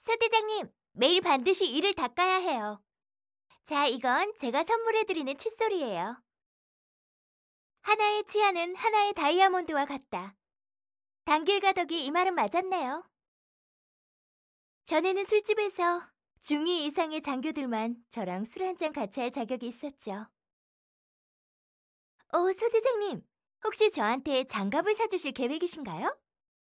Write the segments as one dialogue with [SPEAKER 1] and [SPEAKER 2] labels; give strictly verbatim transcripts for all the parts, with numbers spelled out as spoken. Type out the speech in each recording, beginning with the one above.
[SPEAKER 1] 서 대장님, 매일 반드시 이를 닦아야 해요. 자, 이건 제가 선물해드리는 칫솔이에요. 하나의 치아는 하나의 다이아몬드와 같다. 단길가덕이 이 말은 맞았네요. 전에는 술집에서 중이 이상의 장교들만 저랑 술 한 잔 같이 할 자격이 있었죠. 오, 서 대장님, 혹시 저한테 장갑을 사주실 계획이신가요?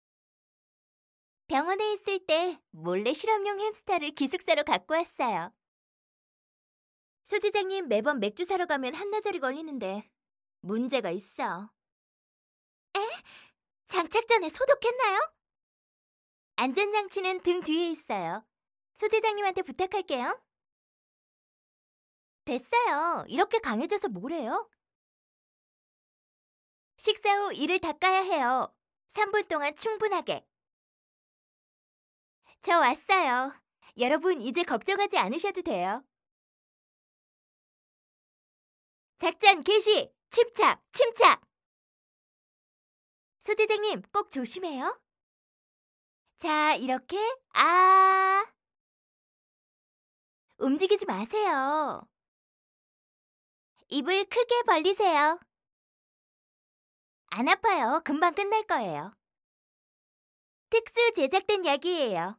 [SPEAKER 1] 병원에 있을 때 몰래 실험용 햄스터를 기숙사로 갖고 왔어요. 소 대장님 매번 맥주 사러 가면 한나절이 걸리는데 문제가 있어. 에? 장착 전에 소독했나요? 안전장치는 등 뒤에 있어요. 소 대장님한테 부탁할게요. 됐어요. 이렇게 강해져서 뭐래요? 식사 후 이를 닦아야 해요. 삼 분 동안 충분하게. 저 왔어요. 여러분 이제 걱정하지 않으셔도 돼요. 작전 개시! 침착! 침착! 소 대장님 꼭 조심해요. 자, 이렇게 아 움직이지 마세요. 입을 크게 벌리세요. 안 아파요. 금방 끝날 거예요. 특수 제작된 약이에요.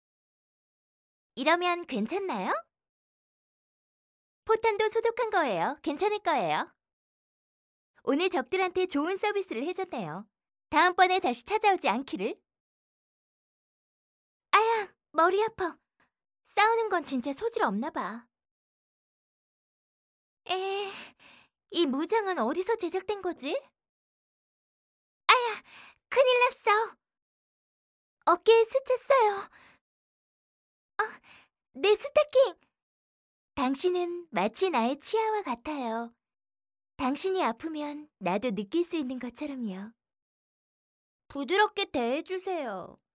[SPEAKER 1] 이러면 괜찮나요? 포탄도 소독한 거예요. 괜찮을 거예요. 오늘 적들한테 좋은 서비스를 해줬네요. 다음번에 다시 찾아오지 않기를. 아야, 머리 아파. 싸우는 건 진짜 소질 없나 봐. 에, 이 무장은 어디서 제작된 거지? 아야, 큰일 났어. 어깨에 스쳤어요. 아, 내 스타킹. 당신은 마치 나의 치아와 같아요. 당신이 아프면 나도 느낄 수 있는 것처럼요. 부드럽게 대해주세요.